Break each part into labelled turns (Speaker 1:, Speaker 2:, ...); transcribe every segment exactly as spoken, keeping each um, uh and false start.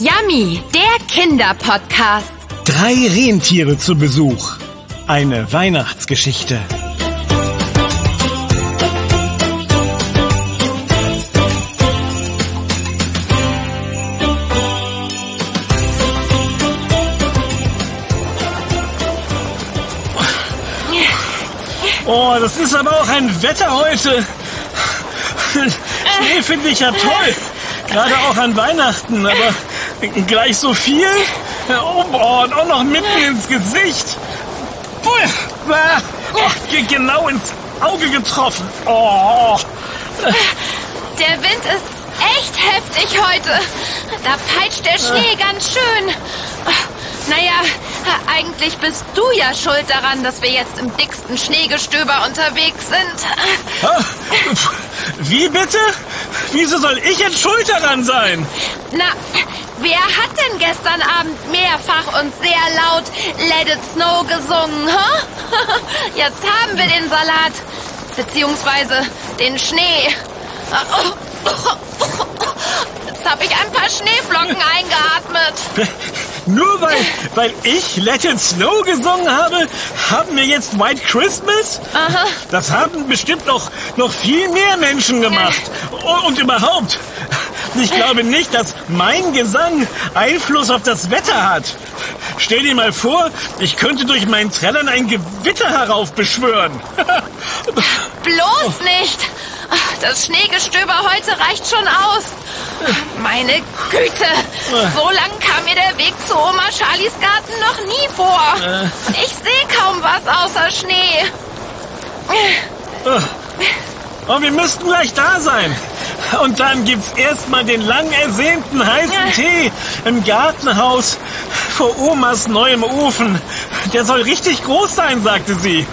Speaker 1: Yummy, der Kinderpodcast.
Speaker 2: Drei Rentiere zu Besuch. Eine Weihnachtsgeschichte. Oh, das ist aber auch ein Wetter heute. Schnee finde ich ja toll. Gerade auch an Weihnachten, aber gleich so viel? Oh, und auch noch mitten ins Gesicht. Oh, genau ins Auge getroffen. Oh.
Speaker 1: Der Wind ist echt heftig heute. Da peitscht der Schnee ganz schön. Naja, eigentlich bist du ja schuld daran, dass wir jetzt im dicksten Schneegestöber unterwegs sind.
Speaker 2: Wie bitte? Wieso soll ich jetzt schuld daran sein?
Speaker 1: Na, wer hat denn gestern Abend mehrfach und sehr laut Let It Snow gesungen, huh? Jetzt haben wir den Salat, beziehungsweise den Schnee. Jetzt habe ich ein paar Schneeflocken eingeatmet.
Speaker 2: Nur weil, weil ich Let It Snow gesungen habe, haben wir jetzt White Christmas?
Speaker 1: Aha.
Speaker 2: Das haben bestimmt noch, noch viel mehr Menschen gemacht. Und, und überhaupt, ich glaube nicht, dass mein Gesang Einfluss auf das Wetter hat. Stell dir mal vor, ich könnte durch mein Trällern ein Gewitter heraufbeschwören.
Speaker 1: Bloß nicht. Das Schneegestöber heute reicht schon aus. Meine Güte, so lang kam mir der Weg zu Oma Charlies Garten noch nie vor. Ich sehe kaum was außer Schnee.
Speaker 2: Oh, wir müssten gleich da sein. Und dann gibt's erstmal den lang ersehnten heißen Tee im Gartenhaus vor Omas neuem Ofen. Der soll richtig groß sein, sagte sie.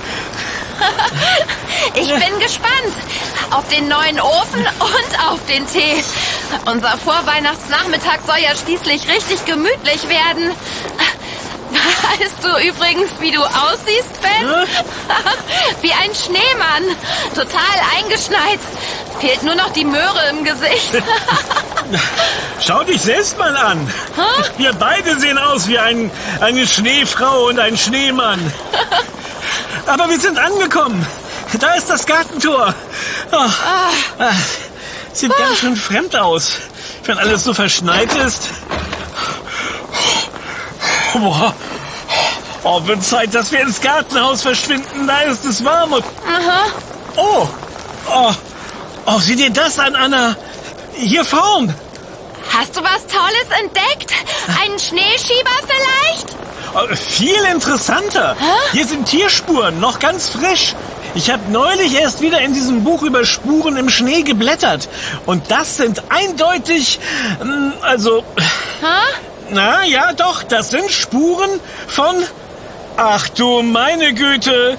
Speaker 1: Ich bin gespannt auf den neuen Ofen und auf den Tee. Unser Vorweihnachtsnachmittag soll ja schließlich richtig gemütlich werden. Weißt du übrigens, wie du aussiehst, Ben?
Speaker 2: Hm?
Speaker 1: Wie ein Schneemann. Total eingeschneit. Fehlt nur noch die Möhre im Gesicht.
Speaker 2: Schau dich selbst mal an.
Speaker 1: Huh?
Speaker 2: Wir beide sehen aus wie ein, eine Schneefrau und ein Schneemann. Aber wir sind angekommen. Da ist das Gartentor. Oh, ah. Sieht ah. ganz schön fremd aus, wenn alles so verschneit ist. Boah. Oh, wird Zeit, dass wir ins Gartenhaus verschwinden. Da ist es warm. Und
Speaker 1: Aha.
Speaker 2: Oh. Oh. Oh, sieh dir das an, Anna. Hier vorn.
Speaker 1: Hast du was Tolles entdeckt? Einen Schneeschieber vielleicht?
Speaker 2: Oh, viel interessanter.
Speaker 1: Hä?
Speaker 2: Hier sind Tierspuren, noch ganz frisch. Ich habe neulich erst wieder in diesem Buch über Spuren im Schnee geblättert. Und das sind eindeutig, also...
Speaker 1: Hä?
Speaker 2: Na ja, doch, das sind Spuren von... Ach du meine Güte,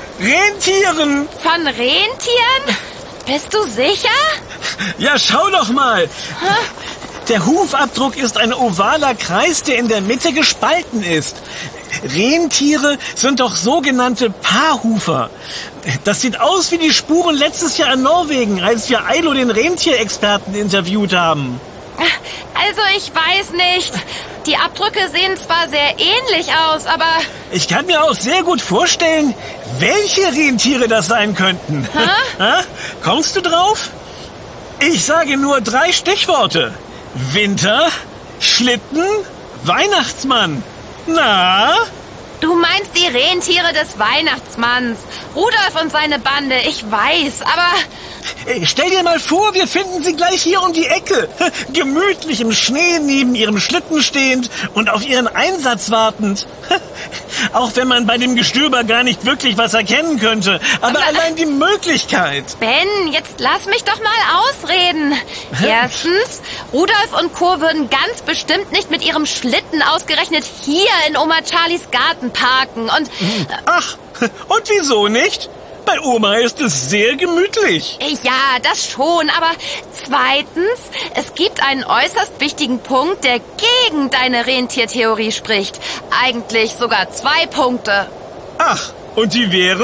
Speaker 2: Rentieren.
Speaker 1: Von Rentieren? Bist du sicher?
Speaker 2: Ja, schau doch mal.
Speaker 1: Hä?
Speaker 2: Der Hufabdruck ist ein ovaler Kreis, der in der Mitte gespalten ist. Rentiere sind doch sogenannte Paarhufer. Das sieht aus wie die Spuren letztes Jahr in Norwegen, als wir Ailo, den Rentierexperten, interviewt haben.
Speaker 1: Also ich weiß nicht. Die Abdrücke sehen zwar sehr ähnlich aus, aber...
Speaker 2: Ich kann mir auch sehr gut vorstellen, welche Rentiere das sein könnten.
Speaker 1: Hä?
Speaker 2: Ha? Kommst du drauf? Ich sage nur drei Stichworte. Winter, Schlitten, Weihnachtsmann. Na?
Speaker 1: Du meinst die Rentiere des Weihnachtsmanns. Rudolf und seine Bande, ich weiß, aber...
Speaker 2: Ey, stell dir mal vor, wir finden sie gleich hier um die Ecke. Gemütlich im Schnee neben ihrem Schlitten stehend und auf ihren Einsatz wartend. Auch wenn man bei dem Gestöber gar nicht wirklich was erkennen könnte. Aber, aber allein die Möglichkeit.
Speaker 1: Ben, jetzt lass mich doch mal ausreden. Erstens, Rudolf und Co. würden ganz bestimmt nicht mit ihrem Schlitten ausgerechnet hier in Oma Charlies Garten parken. Und...
Speaker 2: Ach, und wieso nicht? Bei Oma ist es sehr gemütlich.
Speaker 1: Ja, das schon, aber zweitens, es gibt einen äußerst wichtigen Punkt, der gegen deine Rentiertheorie spricht. Eigentlich sogar zwei Punkte.
Speaker 2: Ach, und die wären?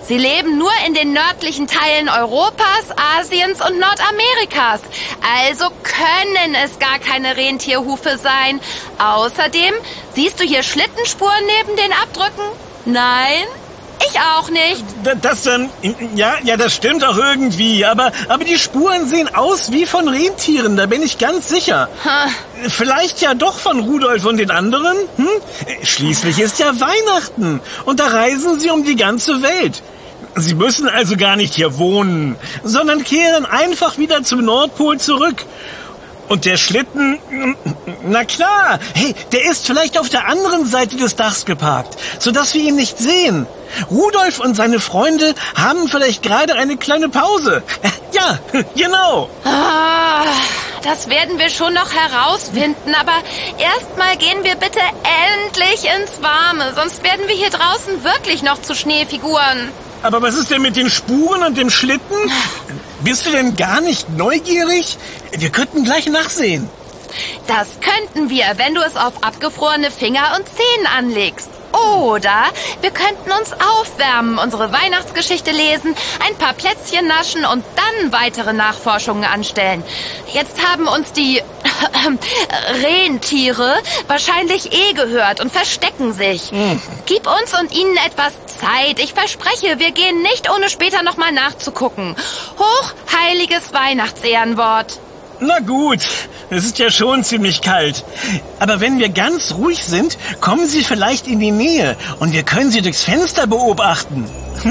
Speaker 1: Sie leben nur in den nördlichen Teilen Europas, Asiens und Nordamerikas. Also können es gar keine Rentierhufe sein. Außerdem, siehst du hier Schlittenspuren neben den Abdrücken? Nein? Ich auch nicht.
Speaker 2: Das, ähm, ja, ja, das stimmt auch irgendwie, aber, aber die Spuren sehen aus wie von Rentieren, da bin ich ganz sicher. Hm. Vielleicht ja doch von Rudolf und den anderen? Hm? Schließlich ist ja Weihnachten und da reisen sie um die ganze Welt. Sie müssen also gar nicht hier wohnen, sondern kehren einfach wieder zum Nordpol zurück. Und der Schlitten, na klar, hey, der ist vielleicht auf der anderen Seite des Dachs geparkt, sodass wir ihn nicht sehen. Rudolf und seine Freunde haben vielleicht gerade eine kleine Pause. Ja, genau.
Speaker 1: Ah, das werden wir schon noch herausfinden, aber erstmal gehen wir bitte endlich ins Warme, sonst werden wir hier draußen wirklich noch zu Schneefiguren.
Speaker 2: Aber was ist denn mit den Spuren und dem Schlitten? Bist du denn gar nicht neugierig? Wir könnten gleich nachsehen.
Speaker 1: Das könnten wir, wenn du es auf abgefrorene Finger und Zehen anlegst. Oder wir könnten uns aufwärmen, unsere Weihnachtsgeschichte lesen, ein paar Plätzchen naschen und dann weitere Nachforschungen anstellen. Jetzt haben uns die äh, Rentiere wahrscheinlich eh gehört und verstecken sich. Hm. Gib uns und ihnen etwas Zeit. Ich verspreche, wir gehen nicht, ohne später nochmal nachzugucken. Hochheiliges Weihnachtsehrenwort.
Speaker 2: Na gut, es ist ja schon ziemlich kalt. Aber wenn wir ganz ruhig sind, kommen sie vielleicht in die Nähe und wir können sie durchs Fenster beobachten. Hm?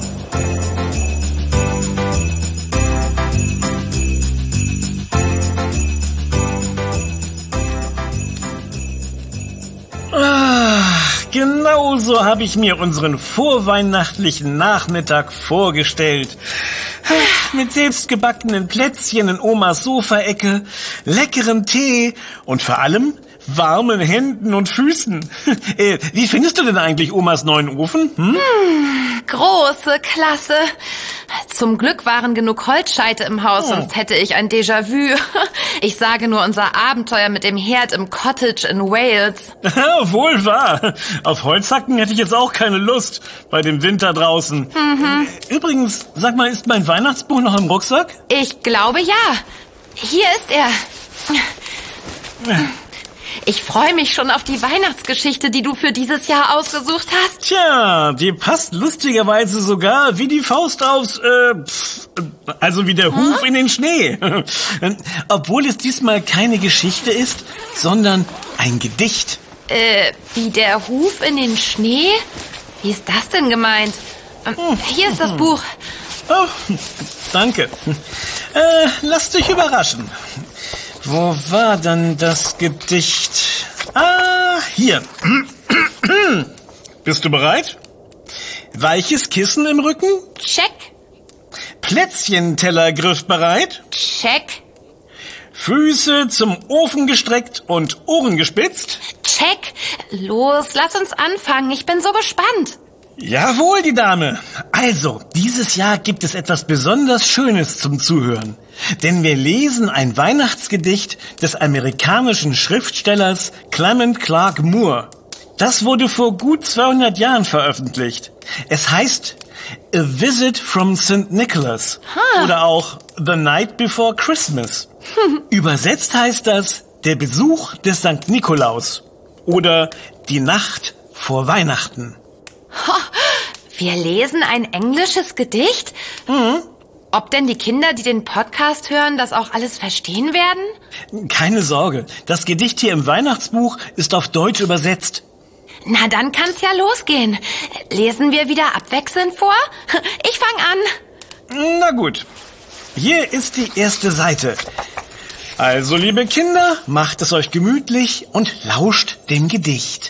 Speaker 2: Ach, genau so habe ich mir unseren vorweihnachtlichen Nachmittag vorgestellt. Mit selbstgebackenen Plätzchen in Omas Sofaecke, leckerem Tee und vor allem warmen Händen und Füßen. Äh, wie findest du denn eigentlich Omas neuen Ofen? Hm?
Speaker 1: Hm, große Klasse. Zum Glück waren genug Holzscheite im Haus, oh. sonst hätte ich ein Déjà-vu. Ich sage nur unser Abenteuer mit dem Herd im Cottage in Wales.
Speaker 2: Wohl wahr. Auf Holzhacken hätte ich jetzt auch keine Lust bei dem Winter draußen. Mhm. Übrigens, sag mal, ist mein Weihnachtsbuch noch im Rucksack?
Speaker 1: Ich glaube ja. Hier ist er. Ich freue mich schon auf die Weihnachtsgeschichte, die du für dieses Jahr ausgesucht hast.
Speaker 2: Tja, die passt lustigerweise sogar wie die Faust aufs, äh, pff, also wie der hm? Huf in den Schnee. Obwohl es diesmal keine Geschichte ist, sondern ein Gedicht.
Speaker 1: Äh, wie der Huf in den Schnee? Wie ist das denn gemeint? Ähm, hier ist das Buch.
Speaker 2: Oh, danke. Äh, lass dich überraschen. Wo war denn das Gedicht? Ah, hier. Bist du bereit? Weiches Kissen im Rücken?
Speaker 1: Check.
Speaker 2: Plätzchenteller griffbereit?
Speaker 1: Check.
Speaker 2: Füße zum Ofen gestreckt und Ohren gespitzt?
Speaker 1: Check. Los, lass uns anfangen. Ich bin so gespannt.
Speaker 2: Jawohl, die Dame. Also, dieses Jahr gibt es etwas besonders Schönes zum Zuhören. Denn wir lesen ein Weihnachtsgedicht des amerikanischen Schriftstellers Clement Clarke Moore. Das wurde vor gut zweihundert Jahren veröffentlicht. Es heißt A Visit from Saint Nicholas huh. oder auch The Night Before Christmas. Übersetzt heißt das Der Besuch des Sankt Nikolaus oder Die Nacht vor Weihnachten.
Speaker 1: Wir lesen ein englisches Gedicht?
Speaker 2: Mhm.
Speaker 1: Ob denn die Kinder, die den Podcast hören, das auch alles verstehen werden?
Speaker 2: Keine Sorge, das Gedicht hier im Weihnachtsbuch ist auf Deutsch übersetzt.
Speaker 1: Na, dann kann's ja losgehen. Lesen wir wieder abwechselnd vor? Ich fang an.
Speaker 2: Na gut, hier ist die erste Seite. Also, liebe Kinder, macht es euch gemütlich und lauscht dem Gedicht.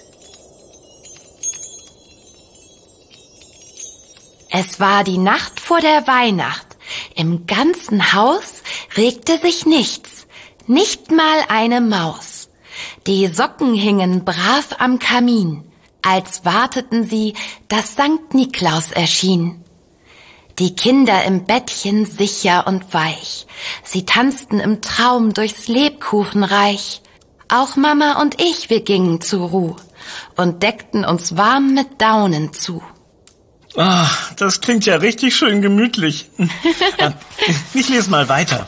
Speaker 1: Es war die Nacht vor der Weihnacht. Im ganzen Haus regte sich nichts, nicht mal eine Maus. Die Socken hingen brav am Kamin, als warteten sie, dass Sankt Niklaus erschien. Die Kinder im Bettchen sicher und weich, sie tanzten im Traum durchs Lebkuchenreich. Auch Mama und ich, wir gingen zur Ruh und deckten uns warm mit Daunen zu.
Speaker 2: Ah, das klingt ja richtig schön gemütlich. Ich lese mal weiter.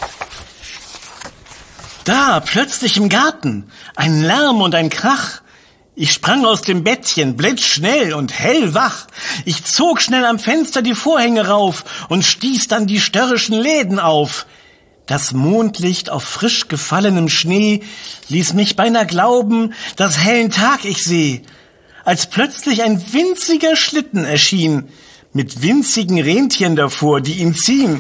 Speaker 2: Da, plötzlich im Garten, ein Lärm und ein Krach. Ich sprang aus dem Bettchen, blitzschnell und hellwach. Ich zog schnell am Fenster die Vorhänge rauf und stieß dann die störrischen Läden auf. Das Mondlicht auf frisch gefallenem Schnee ließ mich beinahe glauben, dass hellen Tag ich seh. Als plötzlich ein winziger Schlitten erschien, mit winzigen Rentieren davor, die ihn ziehen.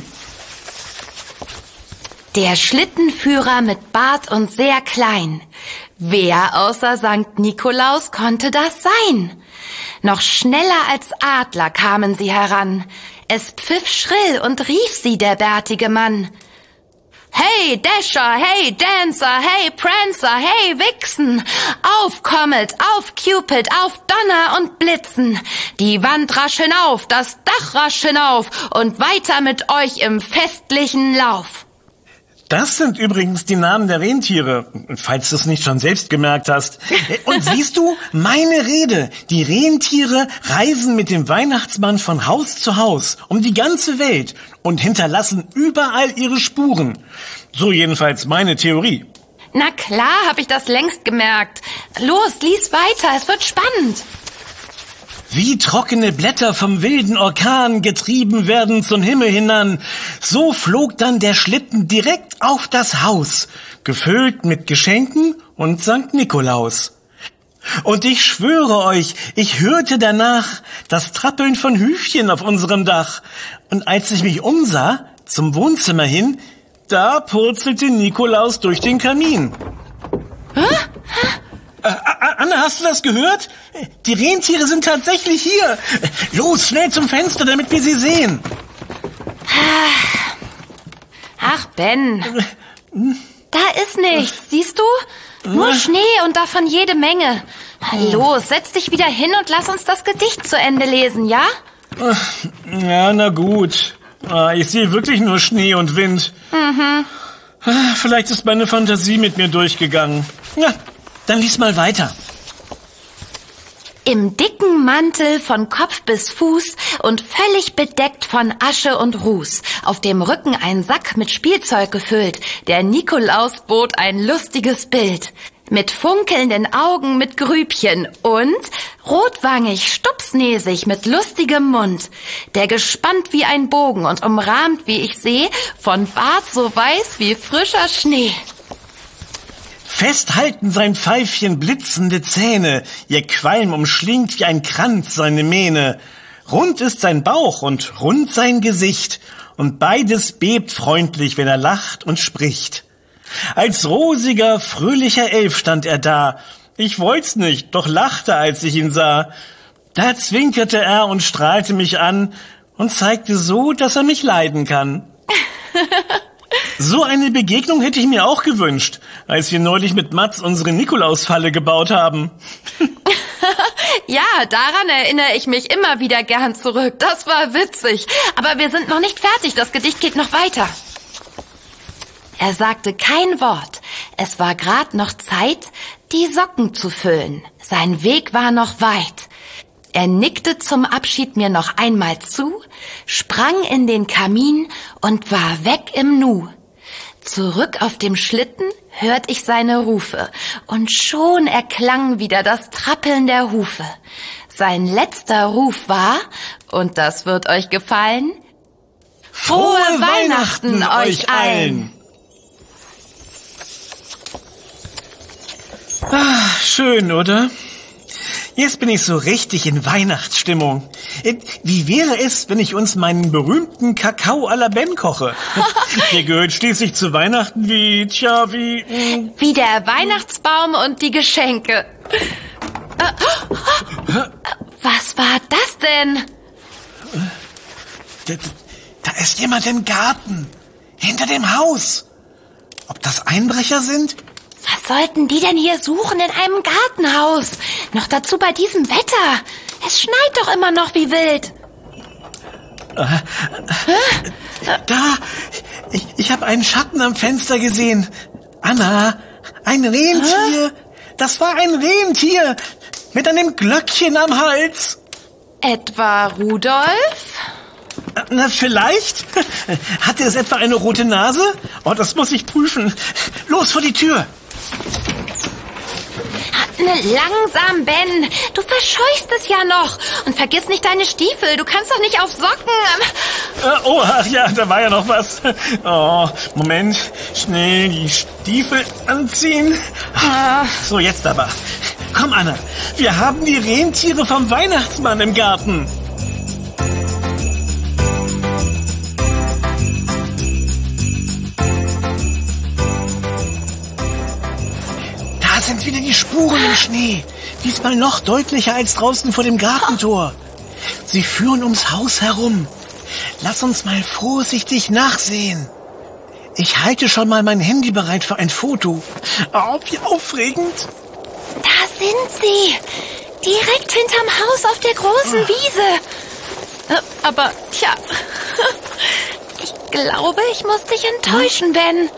Speaker 1: Der Schlittenführer mit Bart und sehr klein. Wer außer Sankt Nikolaus konnte das sein? Noch schneller als Adler kamen sie heran. Es pfiff schrill und rief sie der bärtige Mann. Hey Dasher, hey Dancer, hey Prancer, hey Vixen, auf Comet, auf Cupid, auf Donner und Blitzen. Die Wand rasch hinauf, das Dach rasch hinauf und weiter mit euch im festlichen Lauf.
Speaker 2: Das sind übrigens die Namen der Rentiere, falls du es nicht schon selbst gemerkt hast. Und siehst du, meine Rede, die Rentiere reisen mit dem Weihnachtsmann von Haus zu Haus, um die ganze Welt und hinterlassen überall ihre Spuren. So jedenfalls meine Theorie.
Speaker 1: Na klar, hab ich das längst gemerkt. Los, lies weiter, es wird spannend.
Speaker 2: Wie trockene Blätter vom wilden Orkan getrieben werden zum Himmel hinan, so flog dann der Schlitten direkt auf das Haus, gefüllt mit Geschenken und Sankt Nikolaus. Und ich schwöre euch, ich hörte danach das Trappeln von Hüfchen auf unserem Dach. Und als ich mich umsah, zum Wohnzimmer hin, da purzelte Nikolaus durch den Kamin.
Speaker 1: Hä?
Speaker 2: Äh, Anna, hast du das gehört? Die Rentiere sind tatsächlich hier. Los, schnell zum Fenster, damit wir sie sehen.
Speaker 1: Ach, Ben. Da ist nichts, siehst du? Nur Schnee und davon jede Menge. Los, setz dich wieder hin und lass uns das Gedicht zu Ende lesen, ja?
Speaker 2: Ja, na gut. Ich sehe wirklich nur Schnee und Wind.
Speaker 1: Mhm.
Speaker 2: Vielleicht ist meine Fantasie mit mir durchgegangen. Ja, dann lies mal weiter.
Speaker 1: Im dicken Mantel von Kopf bis Fuß und völlig bedeckt von Asche und Ruß, auf dem Rücken ein Sack mit Spielzeug gefüllt, der Nikolaus bot ein lustiges Bild. Mit funkelnden Augen mit Grübchen und rotwangig, stupsnäsig mit lustigem Mund, der gespannt wie ein Bogen und umrahmt, wie ich seh, von Bart so weiß wie frischer Schnee.
Speaker 2: Festhalten sein Pfeifchen blitzende Zähne, ihr Qualm umschlingt wie ein Kranz seine Mähne. Rund ist sein Bauch und rund sein Gesicht, und beides bebt freundlich, wenn er lacht und spricht. Als rosiger, fröhlicher Elf stand er da. Ich wollt's nicht, doch lachte, als ich ihn sah. Da zwinkerte er und strahlte mich an und zeigte so, dass er mich leiden kann. So eine Begegnung hätte ich mir auch gewünscht, als wir neulich mit Mats unsere Nikolausfalle gebaut haben.
Speaker 1: Ja, daran erinnere ich mich immer wieder gern zurück. Das war witzig. Aber wir sind noch nicht fertig. Das Gedicht geht noch weiter. Er sagte kein Wort. Es war grad noch Zeit, die Socken zu füllen. Sein Weg war noch weit. Er nickte zum Abschied mir noch einmal zu, sprang in den Kamin und war weg im Nu. Zurück auf dem Schlitten hört ich seine Rufe und schon erklang wieder das Trappeln der Hufe. Sein letzter Ruf war, und das wird euch gefallen: Frohe, Frohe Weihnachten, Weihnachten euch allen!
Speaker 2: Ah, schön, oder? Jetzt bin ich so richtig in Weihnachtsstimmung. Wie wäre es, wenn ich uns meinen berühmten Kakao à la Ben koche? Der gehört schließlich zu Weihnachten wie, tja, wie... Mh.
Speaker 1: Wie der Weihnachtsbaum und die Geschenke. Was war das denn?
Speaker 2: Da, da ist jemand im Garten, hinter dem Haus. Ob das Einbrecher sind?
Speaker 1: Was sollten die denn hier suchen in einem Gartenhaus? Noch dazu bei diesem Wetter. Es schneit doch immer noch wie wild.
Speaker 2: Äh, da, ich, ich habe einen Schatten am Fenster gesehen. Anna, ein Rentier. Hä? Das war ein Rentier mit einem Glöckchen am Hals.
Speaker 1: Etwa Rudolf?
Speaker 2: Na, vielleicht? Hat es etwa eine rote Nase? Oh, das muss ich prüfen. Los, vor die Tür.
Speaker 1: Langsam, Ben. Du verscheuchst es ja noch. Und vergiss nicht deine Stiefel. Du kannst doch nicht auf Socken.
Speaker 2: Oh, ach ja, da war ja noch was. Oh, Moment. Schnell die Stiefel anziehen. So, jetzt aber. Komm, Anna. Wir haben die Rentiere vom Weihnachtsmann im Garten. Da sind wieder die Spuren im Schnee. Diesmal noch deutlicher als draußen vor dem Gartentor. Sie führen ums Haus herum. Lass uns mal vorsichtig nachsehen. Ich halte schon mal mein Handy bereit für ein Foto. Oh, wie aufregend.
Speaker 1: Da sind sie. Direkt hinterm Haus auf der großen Wiese. Aber, tja, ich glaube, ich muss dich enttäuschen, Ben.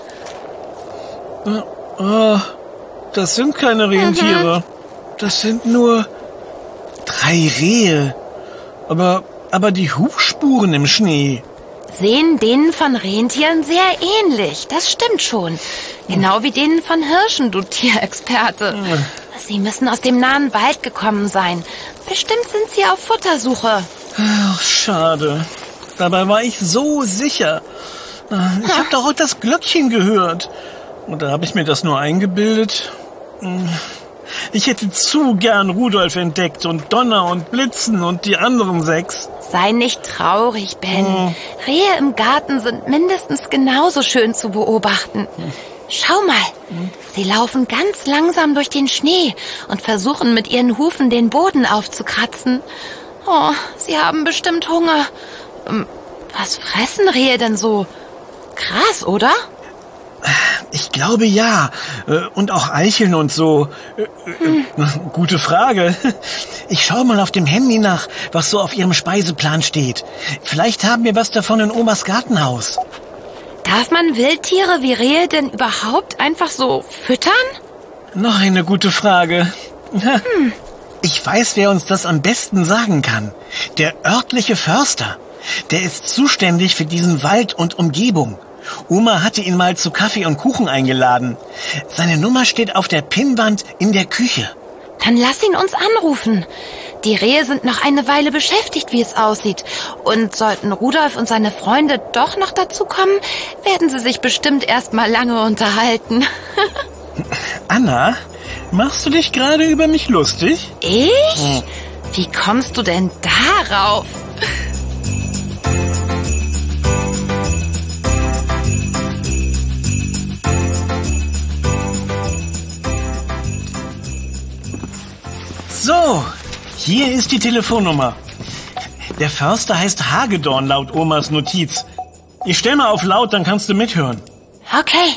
Speaker 2: Oh, das sind keine Rentiere. Mhm. Das sind nur drei Rehe. Aber, aber die Hufspuren im Schnee.
Speaker 1: Sehen denen von Rentieren sehr ähnlich. Das stimmt schon. Genau wie denen von Hirschen, du Tierexperte. Mhm. Sie müssen aus dem nahen Wald gekommen sein. Bestimmt sind sie auf Futtersuche.
Speaker 2: Ach, schade. Dabei war ich so sicher. Ich habe doch auch das Glöckchen gehört. Und da habe ich mir das nur eingebildet. Ich hätte zu gern Rudolf entdeckt und Donner und Blitzen und die anderen sechs.
Speaker 1: Sei nicht traurig, Ben. Hm. Rehe im Garten sind mindestens genauso schön zu beobachten. Hm. Schau mal, hm. sie laufen ganz langsam durch den Schnee und versuchen mit ihren Hufen den Boden aufzukratzen. Oh, sie haben bestimmt Hunger. Was fressen Rehe denn so? Gras, oder?
Speaker 2: Ich glaube ja. Und auch Eicheln und so. Hm. Gute Frage. Ich schaue mal auf dem Handy nach, was so auf ihrem Speiseplan steht. Vielleicht haben wir was davon in Omas Gartenhaus.
Speaker 1: Darf man Wildtiere wie Rehe denn überhaupt einfach so füttern?
Speaker 2: Noch eine gute Frage. Hm. Ich weiß, wer uns das am besten sagen kann. Der örtliche Förster. Der ist zuständig für diesen Wald und Umgebung. Oma hatte ihn mal zu Kaffee und Kuchen eingeladen. Seine Nummer steht auf der Pinnwand in der Küche.
Speaker 1: Dann lass ihn uns anrufen. Die Rehe sind noch eine Weile beschäftigt, wie es aussieht. Und sollten Rudolf und seine Freunde doch noch dazu kommen, werden sie sich bestimmt erst mal lange unterhalten.
Speaker 2: Anna, machst du dich gerade über mich lustig?
Speaker 1: Ich? Hm. Wie kommst du denn darauf?
Speaker 2: So, hier ist die Telefonnummer. Der Förster heißt Hagedorn laut Omas Notiz. Ich stell mal auf laut, dann kannst du mithören.
Speaker 1: Okay.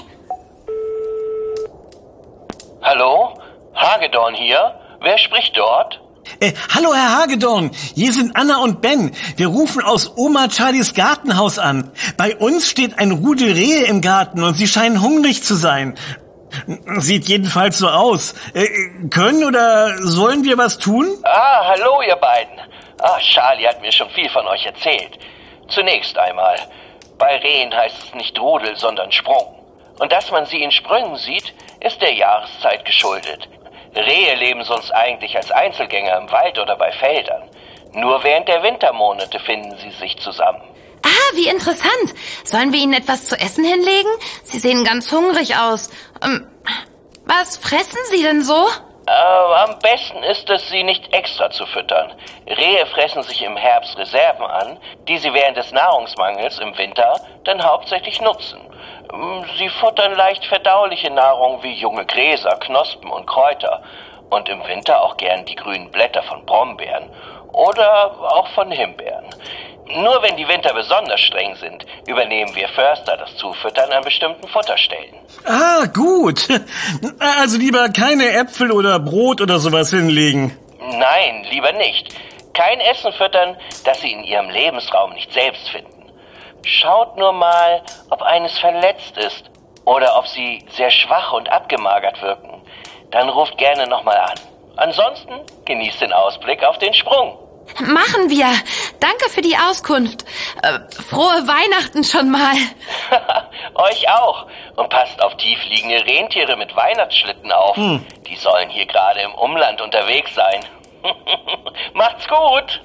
Speaker 3: Hallo? Hagedorn hier? Wer spricht dort?
Speaker 2: Äh, hallo Herr Hagedorn, hier sind Anna und Ben. Wir rufen aus Oma Charlies Gartenhaus an. Bei uns steht ein Rudel Rehe im Garten und sie scheinen hungrig zu sein. Sieht jedenfalls so aus. Äh, können oder sollen wir was tun?
Speaker 3: Ah, hallo ihr beiden. Ah, Charlie hat mir schon viel von euch erzählt. Zunächst einmal, bei Rehen heißt es nicht Rudel, sondern Sprung. Und dass man sie in Sprüngen sieht, ist der Jahreszeit geschuldet. Rehe leben sonst eigentlich als Einzelgänger im Wald oder bei Feldern. Nur während der Wintermonate finden sie sich zusammen.
Speaker 1: Ah, wie interessant. Sollen wir ihnen etwas zu essen hinlegen? Sie sehen ganz hungrig aus. Ähm, was fressen sie denn so?
Speaker 3: Äh, am besten ist es, sie nicht extra zu füttern. Rehe fressen sich im Herbst Reserven an, die sie während des Nahrungsmangels im Winter dann hauptsächlich nutzen. Sie futtern leicht verdauliche Nahrung wie junge Gräser, Knospen und Kräuter und im Winter auch gern die grünen Blätter von Brombeeren oder auch von Himbeeren. Nur wenn die Winter besonders streng sind, übernehmen wir Förster das Zufüttern an bestimmten Futterstellen.
Speaker 2: Ah, gut. Also lieber keine Äpfel oder Brot oder sowas hinlegen.
Speaker 3: Nein, lieber nicht. Kein Essen füttern, das sie in ihrem Lebensraum nicht selbst finden. Schaut nur mal, ob eines verletzt ist oder ob sie sehr schwach und abgemagert wirken. Dann ruft gerne nochmal an. Ansonsten genießt den Ausblick auf den Sprung.
Speaker 1: Machen wir. Danke für die Auskunft. Äh, frohe Weihnachten schon mal.
Speaker 3: Euch auch. Und passt auf tiefliegende Rentiere mit Weihnachtsschlitten auf. Hm. Die sollen hier gerade im Umland unterwegs sein. Macht's gut.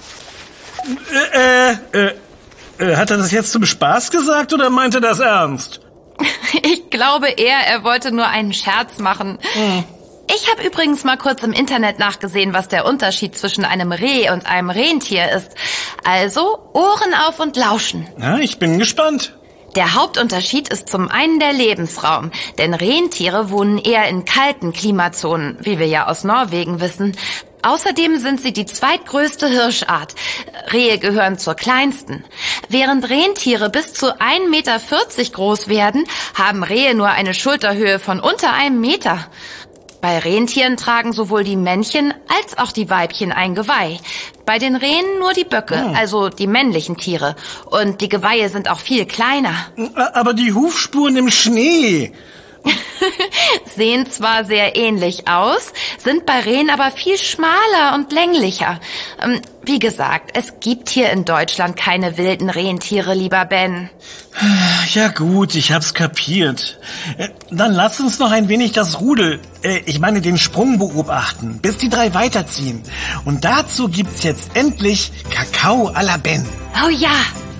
Speaker 2: Äh, äh, äh, hat er das jetzt zum Spaß gesagt oder meint er das ernst?
Speaker 1: Ich glaube eher, er wollte nur einen Scherz machen. Hm. Ich habe übrigens mal kurz im Internet nachgesehen, was der Unterschied zwischen einem Reh und einem Rentier ist. Also Ohren auf und lauschen.
Speaker 2: Ja, ich bin gespannt.
Speaker 1: Der Hauptunterschied ist zum einen der Lebensraum, denn Rentiere wohnen eher in kalten Klimazonen, wie wir ja aus Norwegen wissen. Außerdem sind sie die zweitgrößte Hirschart. Rehe gehören zur kleinsten. Während Rentiere bis zu ein Meter vierzig groß werden, haben Rehe nur eine Schulterhöhe von unter einem Meter. Bei Rentieren tragen sowohl die Männchen als auch die Weibchen ein Geweih. Bei den Rehen nur die Böcke, oh. also die männlichen Tiere. Und die Geweihe sind auch viel kleiner.
Speaker 2: Aber die Hufspuren im Schnee...
Speaker 1: Sehen zwar sehr ähnlich aus, sind bei Rehen aber viel schmaler und länglicher. Wie gesagt, es gibt hier in Deutschland keine wilden Rentiere, lieber Ben.
Speaker 2: Ja gut, ich hab's kapiert. Dann lass uns noch ein wenig das Rudel, ich meine den Sprung beobachten, bis die drei weiterziehen. Und dazu gibt's jetzt endlich Kakao à la Ben.
Speaker 1: Oh ja!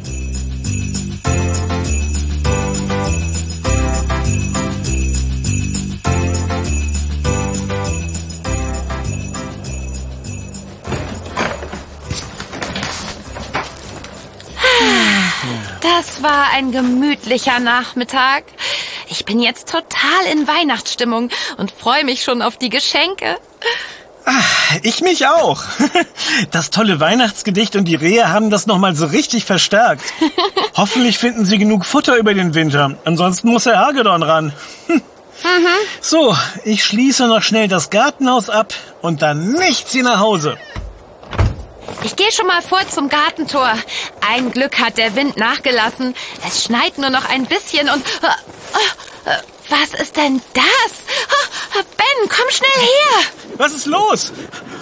Speaker 1: Das war ein gemütlicher Nachmittag. Ich bin jetzt total in Weihnachtsstimmung und freue mich schon auf die Geschenke.
Speaker 2: Ach, ich mich auch. Das tolle Weihnachtsgedicht und die Rehe haben das nochmal so richtig verstärkt. Hoffentlich finden sie genug Futter über den Winter. Ansonsten muss Herr Hagedorn ran. Mhm. So, ich schließe noch schnell das Gartenhaus ab und dann nicht sie nach Hause.
Speaker 1: Ich gehe schon mal vor zum Gartentor. Ein Glück hat der Wind nachgelassen. Es schneit nur noch ein bisschen und... Was ist denn das? Ben, komm schnell her.
Speaker 2: Was ist los?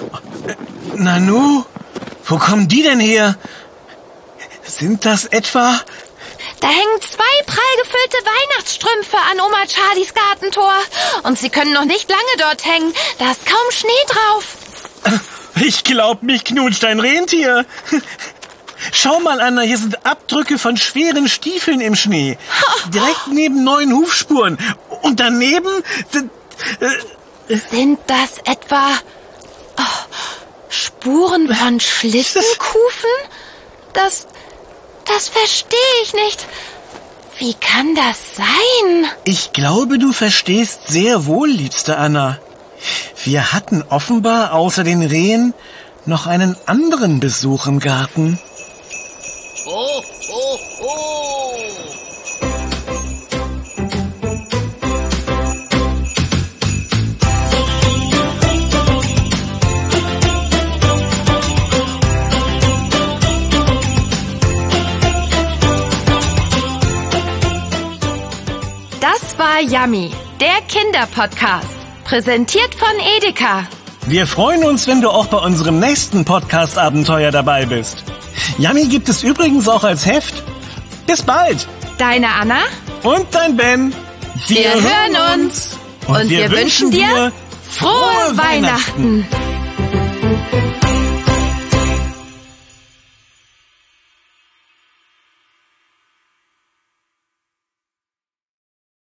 Speaker 2: Nanu, wo kommen die denn her? Sind das etwa...
Speaker 1: Da hängen zwei prall gefüllte Weihnachtsstrümpfe an Oma Charlies Gartentor. Und sie können noch nicht lange dort hängen. Da ist kaum Schnee drauf.
Speaker 2: Ich glaub, mich knutscht ein Rentier. Schau mal, Anna, hier sind Abdrücke von schweren Stiefeln im Schnee. Direkt neben neuen Hufspuren. Und daneben sind...
Speaker 1: Äh, sind das etwa oh, Spuren von Schlittenkufen? Das, das verstehe ich nicht. Wie kann das sein?
Speaker 2: Ich glaube, du verstehst sehr wohl, liebste Anna. Wir hatten offenbar außer den Rehen noch einen anderen Besuch im Garten.
Speaker 3: Ho, ho, ho!
Speaker 1: Das war Yummy, der Kinderpodcast. Präsentiert von Edeka.
Speaker 2: Wir freuen uns, wenn du auch bei unserem nächsten Podcast-Abenteuer dabei bist. Yummy gibt es übrigens auch als Heft. Bis bald.
Speaker 1: Deine Anna.
Speaker 2: Und dein Ben.
Speaker 1: Wir, wir hören uns. Und, und wir, wir wünschen dir frohe Weihnachten. Weihnachten.